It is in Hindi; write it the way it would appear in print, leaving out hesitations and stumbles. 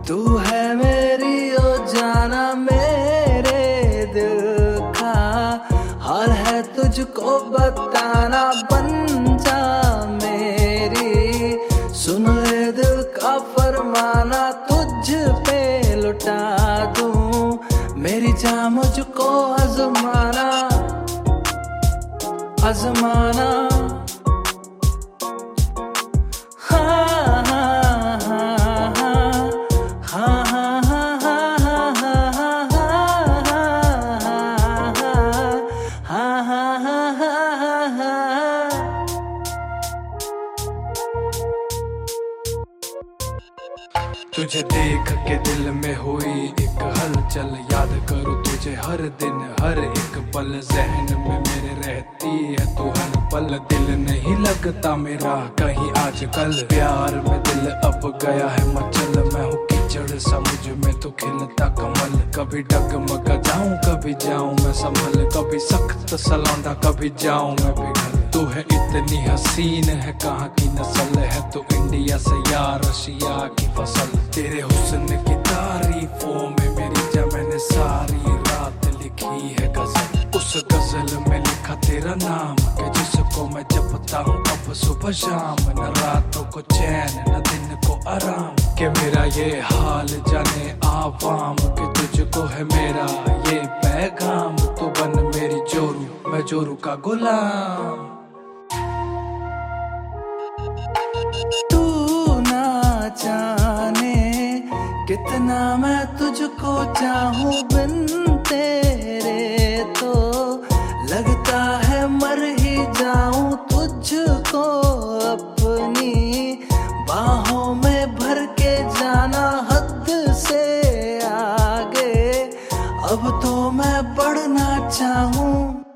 तू है मेरी ओ जाना, मेरे दिल का हाल है तुझको बताना। बन जा मेरी, सुन ले दिल का फरमाना, तुझ पे लुटा दूं मेरी जान मुझको आजमाना, आजमाना। तुझे देख के दिल में हुई एक हलचल, याद करूँ तुझे हर दिन हर एक पल, जहन में मेरे रहती है तू हर पल। दिल नहीं लगता मेरा कहीं आजकल, प्यार में दिल अब गया है मचल। मैं हूँ कीचड़ सा मुझ में तो खिलता कमल, कभी डगमगा जाऊं कभी जाऊं मैं संभल, कभी सख्त सलौंडा कभी जाऊं मैं पिघल। तू है इतनी हसीन है कहाँ की नस्ल है, तू इंडिया से या रशिया की फसल। तेरे हुस्न की तारीफों में मेरी जा मैंने सारी रात लिखी है गजल। उस गजल में लिखा तेरा नाम के जिसको मैं जपता हूँ अब सुबह शाम। न रातों को चैन न दिन को आराम, के मेरा ये हाल जाने आवाम, के तुझको है मेरा ये पैगाम। तू बन मेरी जोरू, मैं जोरू का गुलाम। तू ना जाने कितना मैं तुझको चाहूं, बिन तेरे तो लगता है मर ही जाऊं। तुझको अपनी बाहों में भर के जाना हद से आगे, अब तो मैं बढ़ना चाहूं।